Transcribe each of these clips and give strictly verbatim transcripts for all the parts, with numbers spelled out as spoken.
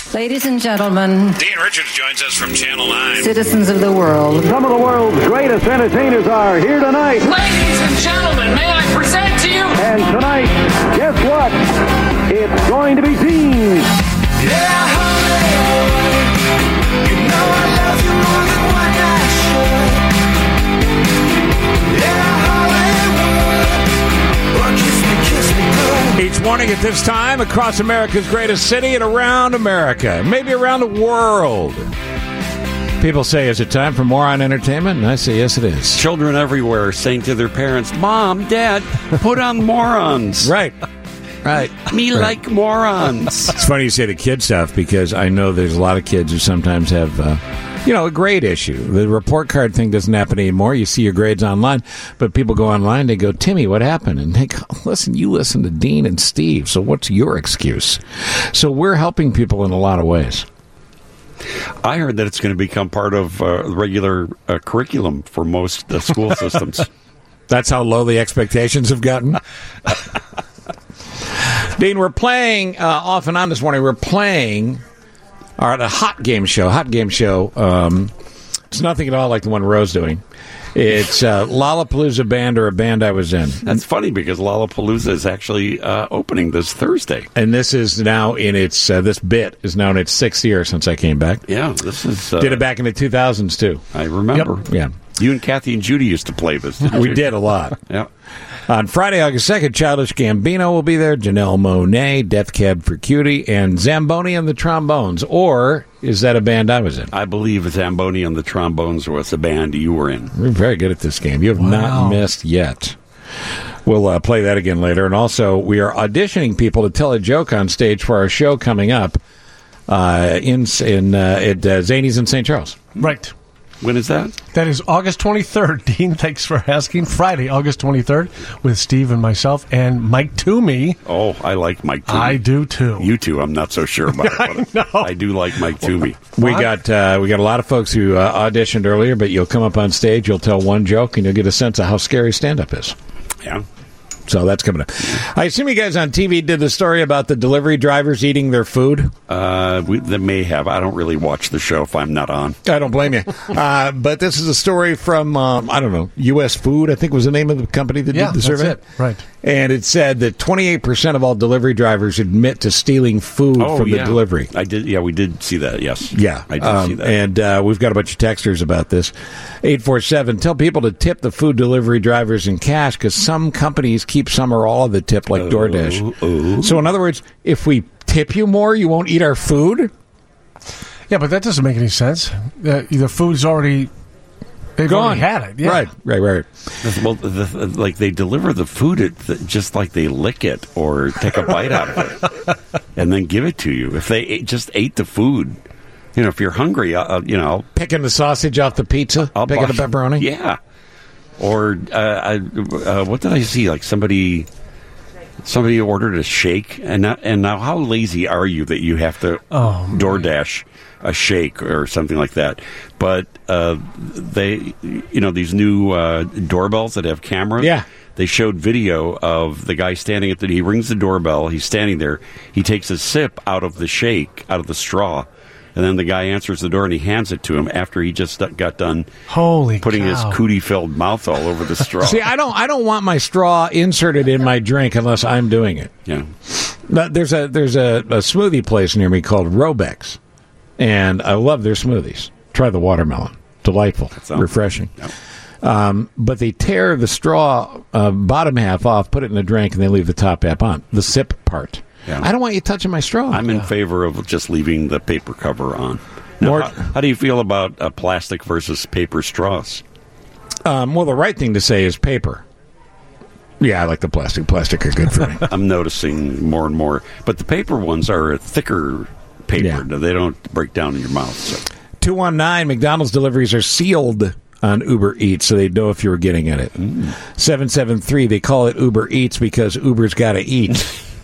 Ladies and gentlemen, Dean Richards joins us from Channel nine. Citizens of the world. Some of the world's greatest entertainers are here tonight. Ladies and gentlemen, may I present to you? And tonight, guess what? It's going to be Dean. Yeah, Hollywood, you know I love you more than what I should. Yeah, Hollywood, oh, kiss me, kiss me good. Each morning at this time, across America's greatest city and around America, maybe around the world. People say, is it time for Moron Entertainment? And I say, yes, it is. Children everywhere saying to their parents, Mom, Dad, put on morons. Right. Right. Me right. like morons. It's funny you say the kid stuff because I know there's a lot of kids who sometimes have, uh, you know, a grade issue. The report card thing doesn't happen anymore. You see your grades online, but people go online, they go, Timmy, what happened? And they go, listen, you listen to Dean and Steve, so what's your excuse? So we're helping people in a lot of ways. I heard that it's going to become part of uh, regular uh, curriculum for most uh, school systems. That's how low the expectations have gotten. Dean, we're playing uh, off and on this morning. We're playing our the hot game show. Hot game show. Um, it's nothing at all like the one Roe's doing. It's uh, Lollapalooza band or a band I was in. That's funny because Lollapalooza is actually uh, opening this Thursday. And this is now in its, uh, this bit is now in its sixth year since I came back. Yeah, this is... Uh, Did it back in the two thousands, too. I remember. Yep. Yeah. You and Kathy and Judy used to play this, didn't We you? did a lot. Yeah. On Friday, August second, Childish Gambino will be there, Janelle Monáe, Death Cab for Cutie, and Zamboni and the Trombones. Or is that a band I was in? I believe Zamboni and the Trombones was a band you were in. We're very good at this game. You have Wow. not missed yet. We'll uh, play that again later. And also, we are auditioning people to tell a joke on stage for our show coming up uh, in in uh, at uh, Zanies in Saint Charles. Right. When is that? That is August twenty-third, Dean. Thanks for asking. Friday, August twenty-third, with Steve and myself and Mike Toomey. Oh, I like Mike Toomey. I do, too. You two, I'm not so sure about. I know. I do like Mike Toomey. We What? got uh, we got a lot of folks who uh, auditioned earlier, but you'll come up on stage, you'll tell one joke, and you'll get a sense of how scary stand-up is. Yeah. So that's coming up. I assume you guys on T V did the story about the delivery drivers eating their food. Uh, we, they may have. I don't really watch the show if I'm not on. I don't blame you. Uh, but this is a story from, um, I don't know, U S Food, I think was the name of the company that Yeah, did the that's survey. it. Right. And it said that twenty-eight percent of all delivery drivers admit to stealing food Oh, from yeah. the delivery. I did. Yeah, we did see that. Yes. Yeah. I did Um, see that. And uh, we've got a bunch of texters about this. eight four seven, tell people to tip the food delivery drivers in cash because some companies keep some or all of the tip, like DoorDash. oh. So, in other words, if we tip you more, you won't eat our food? Yeah, but that doesn't make any sense. Uh, the food's already... They've Gone. already had it. Yeah. Right, right, right. Well, the, the, like they deliver the food, it, the, just like they lick it or take a bite out of it, and then give it to you. If they ate, just ate the food, you know, if you're hungry, uh, you know, Picking the sausage off the pizza, I'll picking buy- the pepperoni. yeah. Or uh, I, uh, what did I see? Like somebody, somebody ordered a shake, and now, and now, how lazy are you that you have to Oh, man. DoorDash a shake or something like that? But uh, they, you know, these new uh, doorbells that have cameras. Yeah. They showed video of the guy standing at the. He rings the doorbell. He's standing there. He takes a sip out of the shake, out of the straw, and then the guy answers the door and he hands it to him after he just got done Holy putting cow. his cootie-filled mouth all over the straw. See, I don't, I don't want my straw inserted in my drink unless I'm doing it. Yeah. But there's a there's a, a smoothie place near me called Robex, and I love their smoothies. Try the watermelon, delightful, sounds- refreshing. Yep. Um, but they tear the straw uh, bottom half off, put it in a drink, and they leave the top half on. The sip part. Yeah. I don't want you touching my straw. I'm in favor of just leaving the paper cover on. Now, More- how, how do you feel about uh, plastic versus paper straws? Um, well, the right thing to say is paper. Yeah, I like the plastic. Plastic are good for me. I'm noticing more and more. But the paper ones are a thicker paper. Yeah. They don't break down in your mouth. So. two one nine, McDonald's deliveries are sealed on Uber Eats, so they know if you were getting at it. Mm. seven seven three, they call it Uber Eats because Uber's got to eat.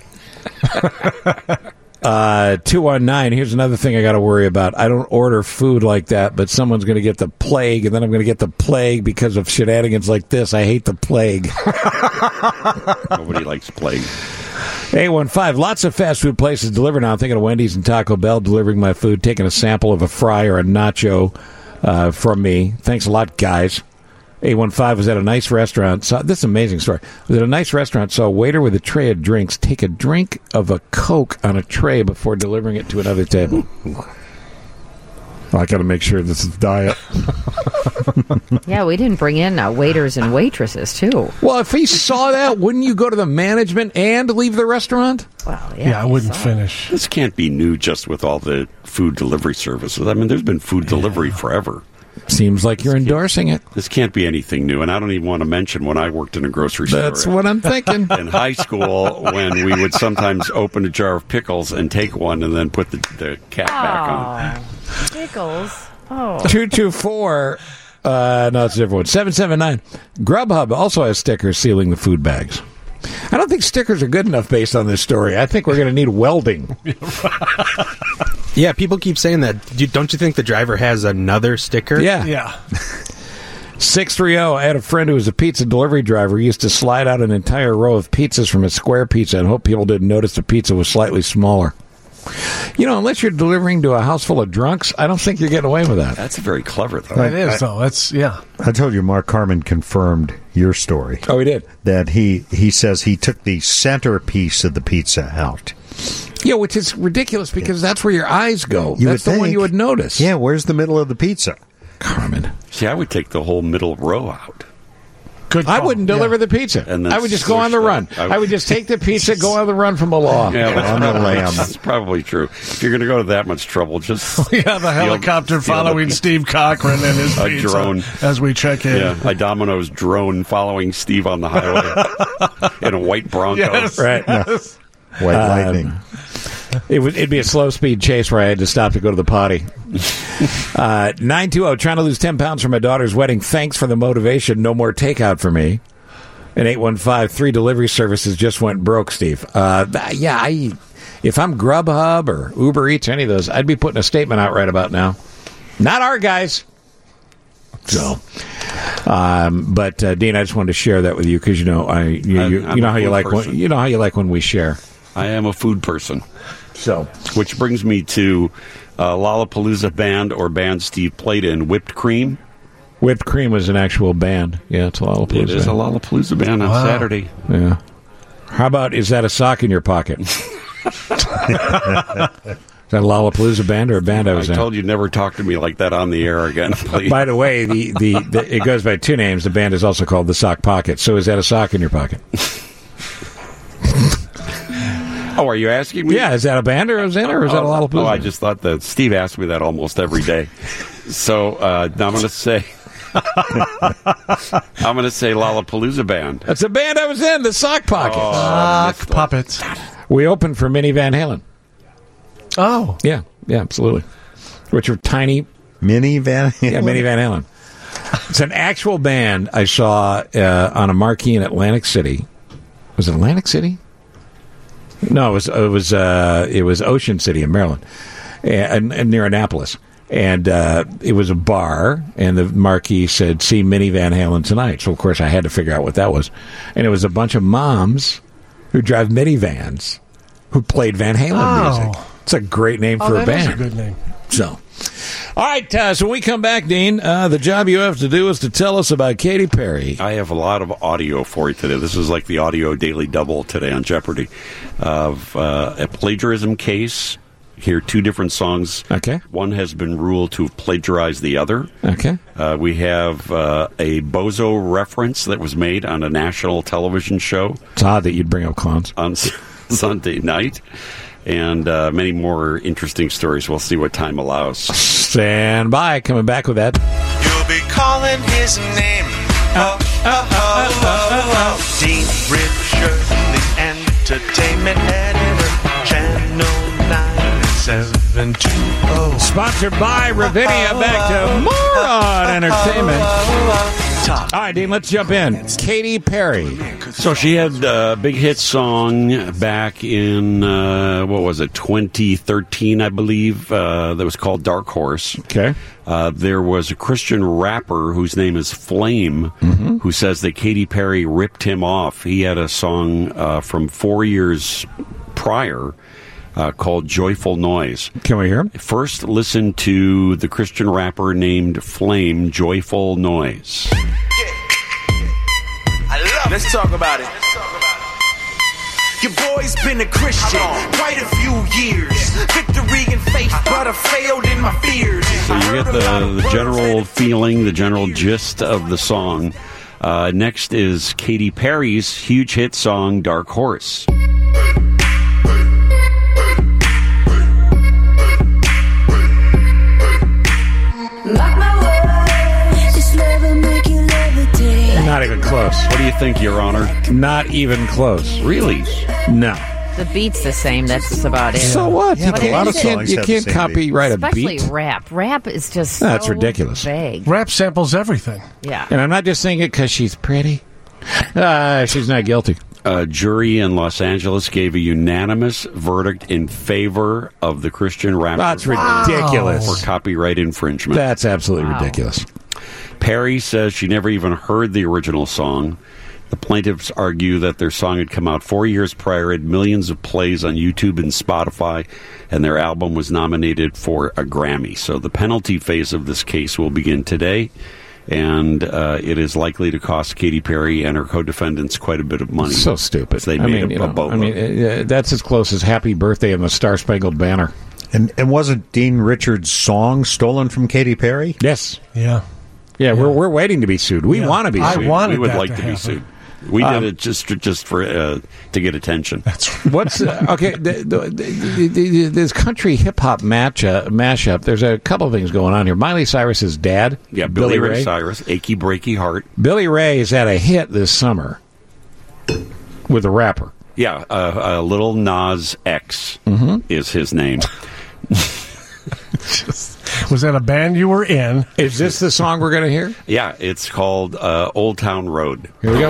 uh, two one nine, here's another thing I got to worry about. I don't order food like that, but someone's going to get the plague, and then I'm going to get the plague because of shenanigans like this. I hate the plague. Nobody likes plague. eight one five, lots of fast food places deliver now. I'm thinking of Wendy's and Taco Bell delivering my food, taking a sample of a fry or a nacho uh, from me. Thanks a lot, guys. eight one five was at a nice restaurant. Saw, this is an amazing story. Was at a nice restaurant, saw a waiter with a tray of drinks take a drink of a Coke on a tray before delivering it to another table. Well, I got to make sure this is diet. Yeah, we didn't bring in uh, waiters and waitresses, too. Well, if he saw that, wouldn't you go to the management and leave the restaurant? Well, yeah, Yeah, I he wouldn't saw it. finish. This can't be new just with all the food delivery services. I mean, there's been food delivery forever. Seems like you're endorsing it. This can't be anything new. And I don't even want to mention when I worked in a grocery store. That's what I'm thinking. In high school, when we would sometimes open a jar of pickles and take one and then put the, the cap back on. Oh, pickles. Oh. two two four, uh, no, it's a different one. seven seven nine. Grubhub also has stickers sealing the food bags. I don't think stickers are good enough based on this story. I think we're going to need welding. Yeah, people keep saying that. Do- Don't you think the driver has another sticker? Yeah. Yeah. six three zero, I had a friend who was a pizza delivery driver. He used to slide out an entire row of pizzas from a square pizza and hope people didn't notice the pizza was slightly smaller. You know, unless you're delivering to a house full of drunks, I don't think you're getting away with that. That's very clever, though. It is, though. That's, yeah. I told you Mark Carman confirmed your story. Oh, he did? That he, he says he took the centerpiece of the pizza out. Yeah, which is ridiculous because that's where your eyes go. You that's would the one think. you would notice. Yeah, where's the middle of the pizza? Carmen. See, I would take the whole middle row out. Good I call. wouldn't Yeah. deliver the pizza. And then I would just go switch on the them. run. I would- I would just take the pizza, go on the run from the law. Yeah, that's On the probably, lamb. that's probably true. If you're going to go to that much trouble, just Yeah, the helicopter steal the- following Steve Cochran and his A pizza drone. as we check in. Yeah, a Domino's drone following Steve on the highway in a white Bronco. Yes. Right. Yes. White Um, lightning. It would, it'd be a slow speed chase where I had to stop to go to the potty. Uh, nine two zero, trying to lose ten pounds for my daughter's wedding. Thanks for the motivation. No more takeout for me. And eight one five, three delivery services just went broke, Steve. Uh, th- yeah, I, if I'm Grubhub or Uber Eats, any of those, I'd be putting a statement out right about now. Not our guys. So, um, but uh, Dean, I just wanted to share that with you because you know I, you, I'm- you, I'm you know a how you food like when, person. you know how you like when we share. I am a food person. So, Which brings me to uh, Lollapalooza band or band Steve played in, Whipped Cream. Whipped Cream was an actual band. Yeah, it's a Lollapalooza. It is a Lollapalooza band on Wow. Saturday. Yeah. How about, is that a sock in your pocket? Is that a Lollapalooza band or a band I I was in? told you never talk to me like that on the air again, please. By the way, the, the, the it goes by two names. The band is also called the Sock Pocket. So is that a sock in your pocket? Oh, are you asking me? Yeah, is that a band or is that, or is that a Oh, Lollapalooza? oh, I just thought that Steve asked me that almost every day. So uh, now I'm going to say, I'm going to say Lollapalooza band. That's a band I was in, the Sock Pocket. Sock puppets. We opened for Minnie Van Halen. Oh. Yeah, yeah, absolutely. Which are tiny. Minnie Van Halen? Yeah, Minnie Van Halen. It's an actual band I saw uh, on a marquee in Atlantic City. Was it Atlantic City? No, it was it was uh, it was Ocean City in Maryland, and, and near Annapolis. And uh, it was a bar, and the marquee said, "See Minnie Van Halen tonight." So of course I had to figure out what that was, and it was a bunch of moms who drive minivans who played Van Halen Oh. music. It's a great name Oh, for a that is band. a good name. So, all right. Uh, so when we come back, Dean, uh, the job you have to do is to tell us about Katy Perry. I have a lot of audio for you today. This is like the audio daily double today on Jeopardy of uh, a plagiarism case. Hear two different songs. Okay. One has been ruled to have plagiarized the other. Okay. Uh, we have uh, a Bozo reference that was made on a national television show It's odd that you'd bring up clowns. on S- Sunday night. And uh, many more interesting stories. We'll see what time allows. Stand by. Coming back with that. You'll be calling his name. Oh, oh, oh, oh, oh. Dean Richard, the entertainment editor, Channel nine. seven two oh. Sponsored by Ravinia. Back to more on entertainment. All right, Dean, let's jump in. Katy Perry. So she had a big hit song back in, uh, what was it, twenty thirteen, I believe, uh, that was called Dark Horse. Okay. Uh, there was a Christian rapper whose name is Flame, mm-hmm. who says that Katy Perry ripped him off. He had a song uh, from four years prior uh, called Joyful Noise. Can we hear him? First, listen to the Christian rapper named Flame, Joyful Noise. Let's talk about it. Your boy's been a Christian quite a few years. Victory in faith, but I failed in my fears. So you get the, the general feeling, the general gist of the song. Uh, next is Katy Perry's huge hit song, Dark Horse. Not even close. What do you think, Your Honor? Not even close. Really? No. The beat's the same. That's about it. So what? Yeah, you but can't, a lot of you can't, songs you have the can't same copyright a Especially beat. rap. Rap is just so That's ridiculous. vague. Rap samples everything. Yeah. And I'm not just saying it because she's pretty. Uh, she's not guilty. A jury in Los Angeles gave a unanimous verdict in favor of the Christian rapper. That's ridiculous. For copyright infringement. That's absolutely Wow. ridiculous. Perry says she never even heard the original song. The plaintiffs argue that their song had come out four years prior, had millions of plays on YouTube and Spotify, and their album was nominated for a Grammy. So the penalty phase of this case will begin today, and uh, it is likely to cost Katy Perry and her co-defendants quite a bit of money. So stupid. They I made mean, a, you a know, boatload. I mean, uh, that's as close as Happy Birthday and the Star Spangled Banner. And and wasn't Dean Richards' song stolen from Katy Perry? Yes. Yeah. Yeah, we're we're waiting to be sued. We Yeah. want to be I sued. wanted we would that like to to, be happen. sued. We Um, did it just just for uh, to get attention. That's What's uh, okay? The, the, the, the, this country hip hop match uh, mashup. There's a couple of things going on here. Miley Cyrus's dad, Yeah, Billy, Ray Cyrus, Achy Breaky Heart. Billy Ray has had a hit this summer with a rapper. Yeah, uh, uh, Little Nas X Mm-hmm. is his name. Was that a band you were in? Is this the song we're going to hear? Yeah, it's called uh, Old Town Road. Here we go.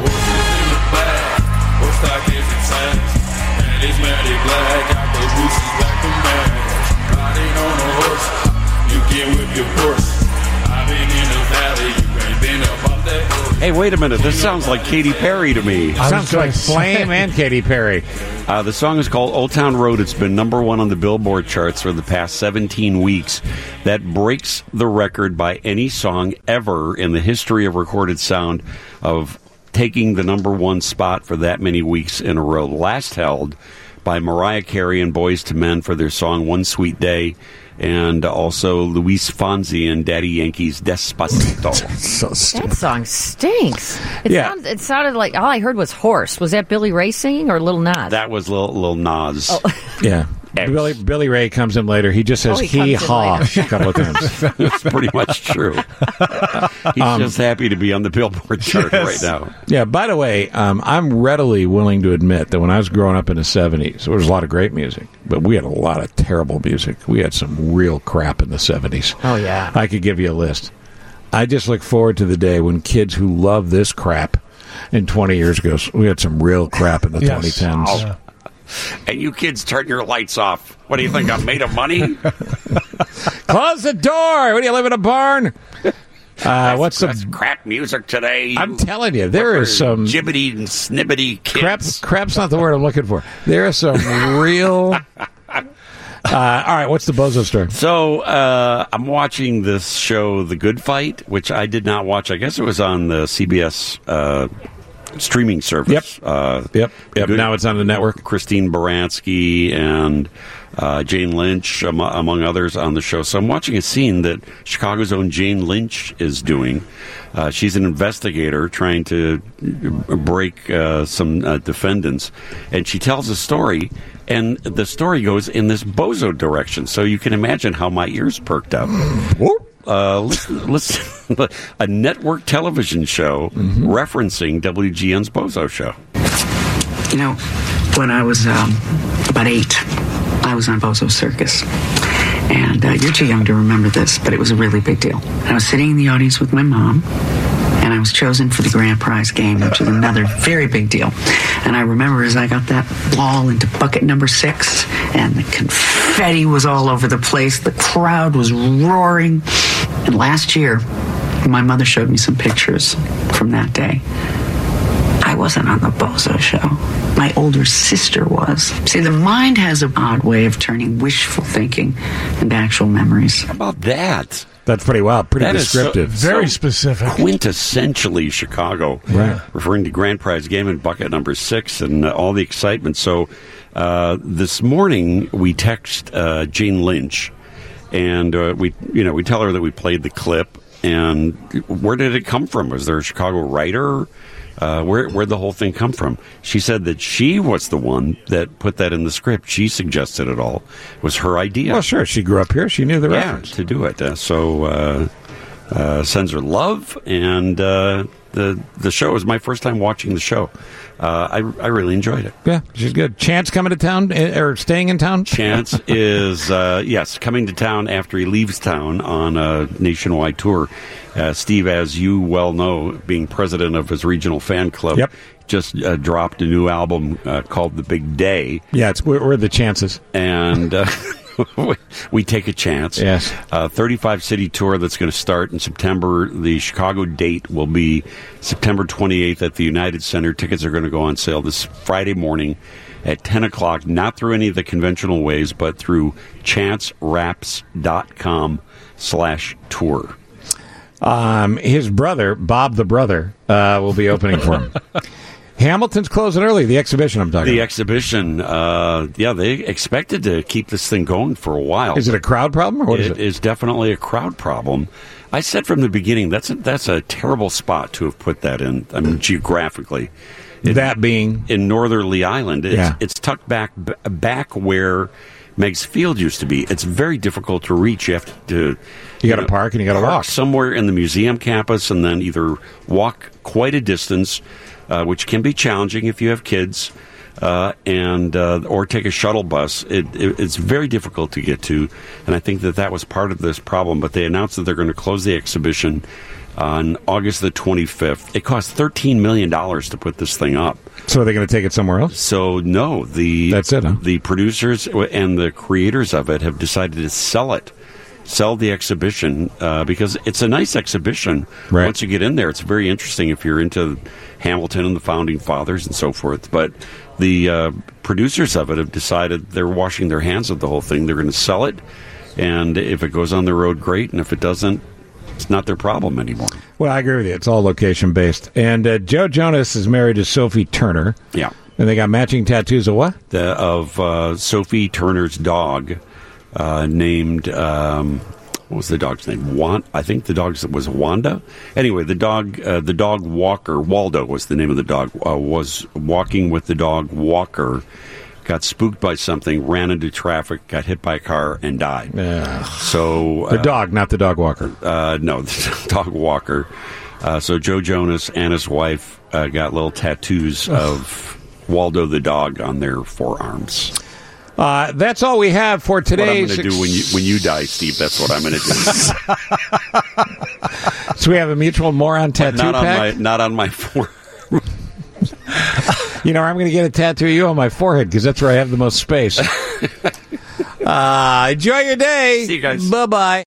Hey, wait a minute. This sounds like Katy Perry to me. I was Sounds gonna like say. Flame and Katy Perry. Uh, the song is called Old Town Road. It's been number one on the Billboard charts for the past seventeen weeks. That breaks the record by any song ever in the history of recorded sound of taking the number one spot for that many weeks in a row. Last held by Mariah Carey and Boyz two Men for their song One Sweet Day, and also Luis Fonsi and Daddy Yankee's Despacito. So That stupid. song stinks. It, Yeah. sounds, it sounded like all I heard was horse. Was that Billy Ray singing or Lil Nas? That was Lil, Lil Nas. Yeah. X. Billy, Billy Ray comes in later. He just says Oh, he hee comes in haw later. a couple of times. That's pretty much true. He's Um, just happy to be on the Billboard chart right now. Yeah, by the way, um, I'm readily willing to admit that when I was growing up in the seventies, there was a lot of great music, but we had a lot of terrible music. We had some real crap in the seventies. Oh, yeah. I could give you a list. I just look forward to the day when kids who love this crap in twenty years ago, we had some real crap in the Yes. twenty tens. Yeah. And you kids turn your lights off. What do you think? I'm made of money? Close the door! What do you live in a barn? Uh, what's That's the... crap music today. I'm telling you, there is some... jibbity and snibbity Crap, kids. crap's not the word I'm looking for. There is some real... Uh, all right, what's the bozo story? So uh, I'm watching this show, The Good Fight, which I did not watch. I guess it was on the C B S uh, streaming service. Yep. Uh, Yep, yep. Good- Now it's on the network. Christine Baranski and uh, Jane Lynch, am- among others, on the show. So I'm watching a scene that Chicago's own Jane Lynch is doing. Uh, she's an investigator trying to break uh, some uh, defendants, and she tells a story, and the story goes in this bozo direction. So you can imagine how my ears perked up. Uh, listen, listen, a network television show referencing W G N's Bozo Show. You know, when I was um, about eight, I I was on Bozo Circus. And uh, you're too young to remember this, but it was a really big deal. I was sitting in the audience with my mom, and I was chosen for the grand prize game, which is another very big deal. And I remember as I got that ball into bucket number six, and the confetti was all over the place, the crowd was roaring. And last year, my mother showed me some pictures from that day. I wasn't on the Bozo show. My older sister was. See, the mind has an odd way of turning wishful thinking into actual memories. How about that? That's pretty wild. Pretty That descriptive. is so, Very so specific. Quintessentially Chicago. Right. Referring to grand prize game in bucket number six and uh, all the excitement. So uh, this morning we text uh, Jane Lynch, and uh, we, you know, we tell her that we played the clip. And where did it come from? Was there a Chicago writer? Uh, where where'd the whole thing come from? She said that she was the one that put that in the script. She suggested it all. It was her idea. Well, sure. She grew up here. She knew the yeah, reference. to do it. Uh, so uh, uh, sends her love, and uh, the the show was my first time watching the show. Uh, I I really enjoyed it. Yeah, she's good. Chance coming to town eh, or staying in town? Chance is uh, yes coming to town after he leaves town on a nationwide tour. Uh, Steve, as you well know, being president of his regional fan club, yep. just uh, dropped a new album uh, called The Big Day. Yeah, it's we're, we're the chances, and uh, we take a chance. Yes, uh, thirty-five city tour that's going to start in September. The Chicago date will be September twenty-eighth at the United Center. Tickets are going to go on sale this Friday morning at ten o'clock. Not through any of the conventional ways, but through chance raps dot com slash tour. Um, his brother, Bob the Brother, uh, will be opening for him. Hamilton's closing early, the exhibition I'm talking the about. The exhibition, uh, yeah, they expected to keep this thing going for a while. Is it a crowd problem, or what it is it? It is definitely a crowd problem. I said from the beginning, that's a, that's a terrible spot to have put that in, I mean, geographically. It, that being? In northerly Island. It's, yeah. it's tucked back back where Meigs Field used to be. It's very difficult to reach. You have to... You, you got to park and you got to walk. Somewhere in the museum campus and then either walk quite a distance, uh, which can be challenging if you have kids, uh, and uh, or take a shuttle bus. It, it, it's very difficult to get to, and I think that that was part of this problem. But they announced that they're going to close the exhibition on August the twenty-fifth. It cost thirteen million dollars to put this thing up. So are they going to take it somewhere else? So, no. The, That's it, huh? The producers and the creators of it have decided to sell it. Sell the exhibition uh, because it's a nice exhibition. Right. Once you get in there, it's very interesting if you're into Hamilton and the Founding Fathers and so forth. But the uh, producers of it have decided they're washing their hands of the whole thing. They're going to sell it, and if it goes on the road, great. And if it doesn't, it's not their problem anymore. Well, I agree with you. It's all location-based. And uh, Joe Jonas is married to Sophie Turner. Yeah. And they got matching tattoos of what? The, of uh, Sophie Turner's dog. Uh, named, um, what was the dog's name? Wan- I think the dog was Wanda. Anyway, the dog, uh, the dog Walker, Waldo was the name of the dog, uh, was walking with the dog Walker, got spooked by something, ran into traffic, got hit by a car, and died. Uh, so The uh, dog, not the dog Walker. Uh, no, the dog Walker. Uh, so Joe Jonas and his wife uh, got little tattoos of Waldo the dog on their forearms. Uh, that's all we have for today. What I'm going to do when you when you die, Steve, that's what I'm going to do. So we have a mutual moron tattoo not pack? On my, not on my forehead. You know, I'm going to get a tattoo of you on my forehead because that's where I have the most space. uh, enjoy your day. See you guys. Bye-bye.